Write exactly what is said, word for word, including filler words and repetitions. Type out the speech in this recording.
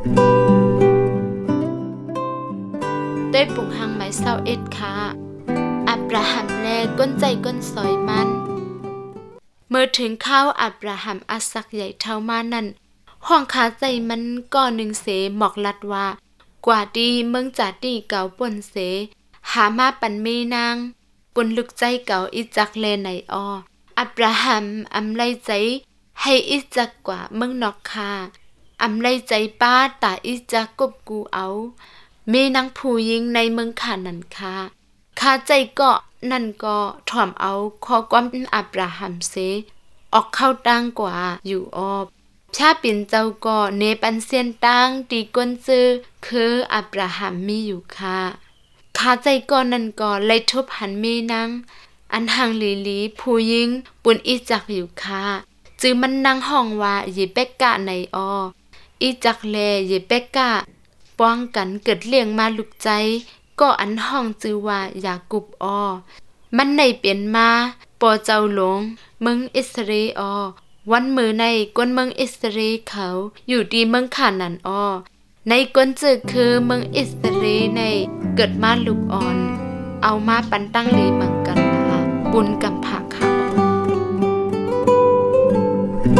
ด้วยปุ่งหังไม้เศร้าเอ็ดค่ะอับราฮัมแลก้นใจก้นสอยมันเมื่อถึงข้าวอับราฮัมอาศักใหญ่เท่ามานั่นห้องขาใจมันก่อหนึ่งเสหมอกลัดว่ากว่าดีเมืองจ่าดีเก่าป่นเสหามาปันเมนางปุ่นลึกใจเก่าอิจักแลไหนอ้ออับราฮัมอำไลใจให้อิจักกว่าเมืองนอกคาอำไลใจป้าตาอิจักกบกูเอาเมนางผู้หญิงในเมืองขานันคาคาใจก็นั่นก็ถ่อมเอาขอความอับราฮัมเสออกเข้าตั้งกว่าอยู่ออบชาปิ่นเจ้าก็เนปันเซียนตั้งตีก้นซื้อคืออับราฮัมมีอยู่ค่ะข้าใจก่อนนั่นก็เลยทบหันเมนังอันห่างหลีหลีผู้หญิงปุ่นอีจักอยู่ค่ะจือมันนั่งห้องว่าเยเปกกะในอออีจักแลเยเปกกะป้องกันเกิดเลี้ยงมาลุกใจก็อันห้องจือว่ายากุบออมันในเปลี่ยนมาปอเจ้าหลงเมืองอิสราเอลอวันมือในก้นเมืองอิสราเอลเขาอยู่ดีเมืองขานันออในก้นจือคือเมืองอิสราเอลในเกิดมาลุกอ่อนเอามาปันตั้งลีเมืองกันลาบุญกำผาค่ะ